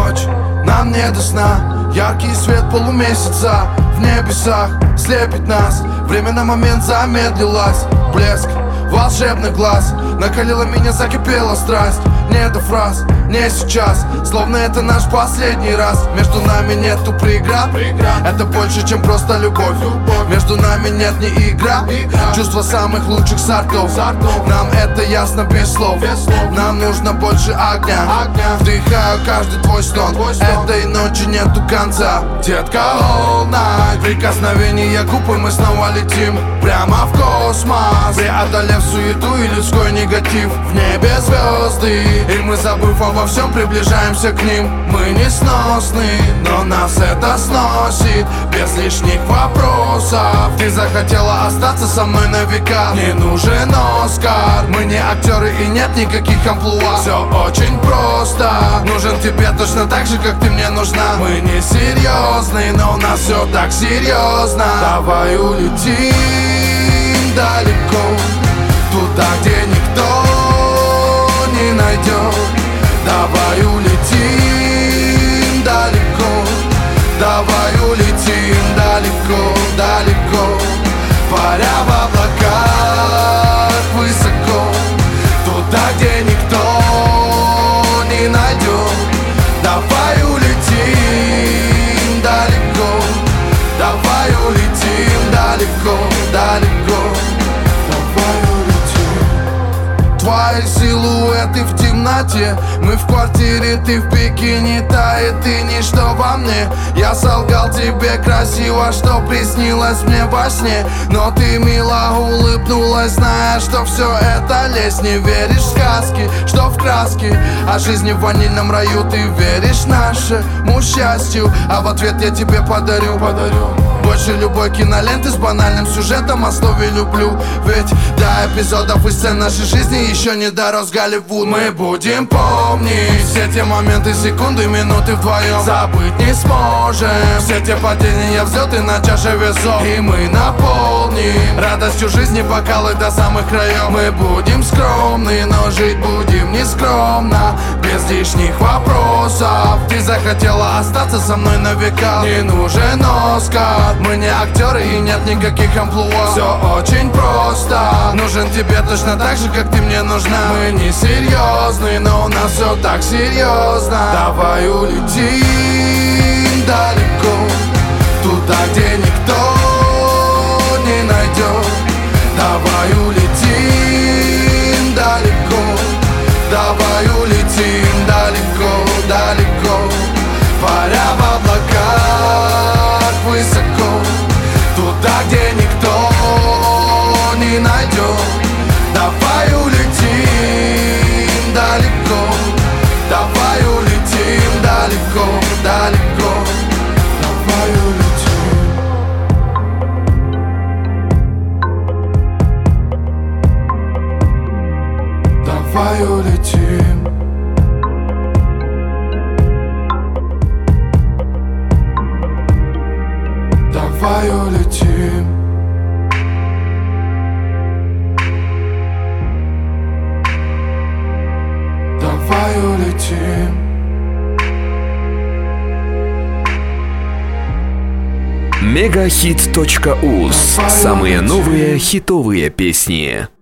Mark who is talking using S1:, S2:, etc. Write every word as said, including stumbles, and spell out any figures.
S1: ночь, нам не до сна. Яркий свет полумесяца в небесах слепит нас. Время на момент замедлилось. Блеск волшебный глаз накалила меня, закипела страсть. Не до фраз, не сейчас, словно это наш последний раз. Между нами нету преград, это больше, чем просто любовь. Между нами нет ни игра, чувства самых лучших сортов. Нам это ясно без слов, нам нужно больше огня. Вдыхаю каждый твой стон, этой ночи нету конца. Детка, all night, прикосновение губ, и мы снова летим прямо в космос, преодолев суету и людской негатив. В небе звезды, и мы, забыв обо всем, приближаемся к ним. Мы несносны, но нас это сносит без лишних вопросов. Ты захотела остаться со мной на века, не нужен Оскар. Мы не актеры и нет никаких амплуа. Все очень просто, нужен тебе точно так же, как ты мне нужна. Мы не серьезны, но у нас все так серьезно. Давай улетим далеко, туда, где никто не найдет. Давай улетим далеко, давай улетим далеко, далеко, паря в облаках высоко, туда, где никто не найдет. Давай улетим далеко, давай улетим далеко, далеко, давай улетим. Твои силуэты в темноте, мы в квартире, ты в бикини, тает и ничто во мне. Я солгал тебе красиво, что приснилось мне во сне, но ты мило улыбнулась, зная, что все это лезь. Не веришь в сказки, что в краске, а жизни в ванильном раю. Ты веришь нашему счастью, а в ответ я тебе подарю, подарю больше любой киноленты с банальным сюжетом о слове люблю. Ведь до эпизодов и сцен нашей жизни еще не дорос Голливуд. Мы будем помнить все те моменты, секунды, минуты вдвоем. Забыть не сможем все те падения, взлеты на чаше весов. И мы наполним радостью жизни бокалы до самых краев. Мы будем скромны, но жить будем нескромно, без лишних вопросов. Ты захотела остаться со мной на века, не нужен Оскар. Мы не актеры и нет никаких амплуа. Все очень просто, нужен тебе точно так же, как ты мне нужна. Мы не серьезны, но у нас все так серьезно. Давай улетим далеко, туда, где никто не найдет. Давай улетим далеко, давай улетим далеко, далеко, паря в облаках высоко, туда, где никто не найдет. Давай улетим далеко, давай улетим далеко, далеко, давай улетим, давай улетим. Давай улетим. Давай улетим.
S2: мегахит точка уз. Самые новые хитовые песни.